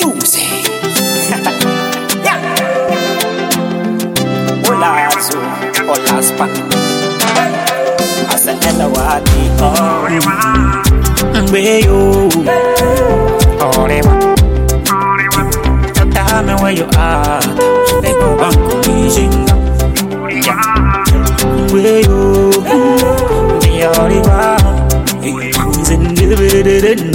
Tuesday. Hola, so, hola, span. I said, hello, what where you? Tell me where you are. They go back to me, where you? The Oliver is in the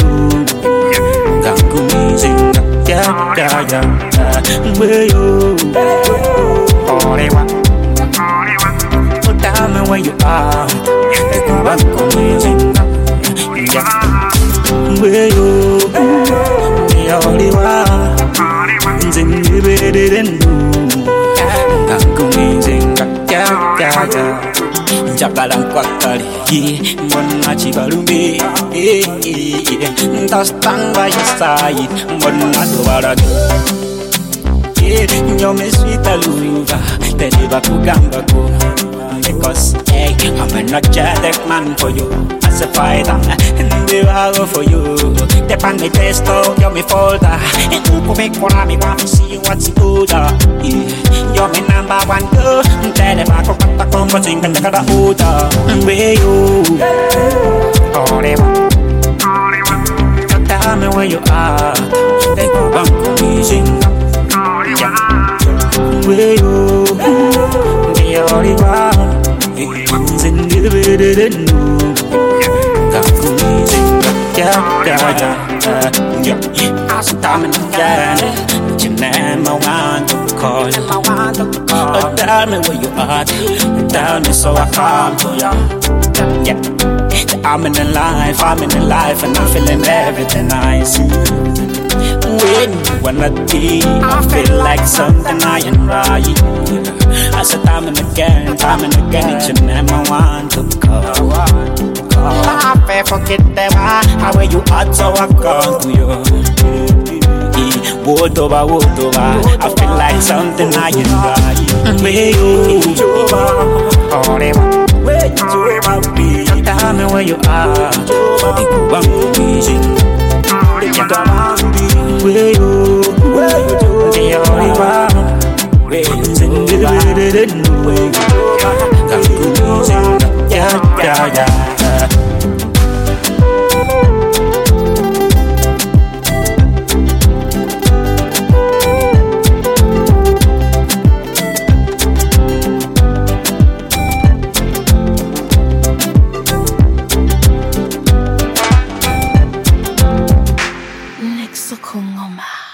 where you? Tell me where you are. They go back to me, where you? The Oliver is in the Jakalan kwakali, mbona chibalumbe, stand by your side, mbona dobarage. Nyome sweet aluva, deliver kugamba go. Because hey, I'm an energetic man for you, as a fighter, and they will for you. The pan me testo, you're me folder, and you make one of me want to see what's older. You're my number one girl, tell them I go back home, but think I'm gonna hold up. Where you? Tell me where you are. They go back to me, where you? The Oliver is in the I'm in the garden, your name I want to call. Tell me where you are, tell me so I come to you. Yeah, I'm in the life, and I'm feeling everything I see. When you wanna be, I feel like something I ain't right. I said time and again, it's your name I want to call. I forget them, how you are, so I come to you. Wood over, I feel like something I ain't right. Where you? Tell me where you are. Where you? The Oliver, where you? Nexo Kongoma.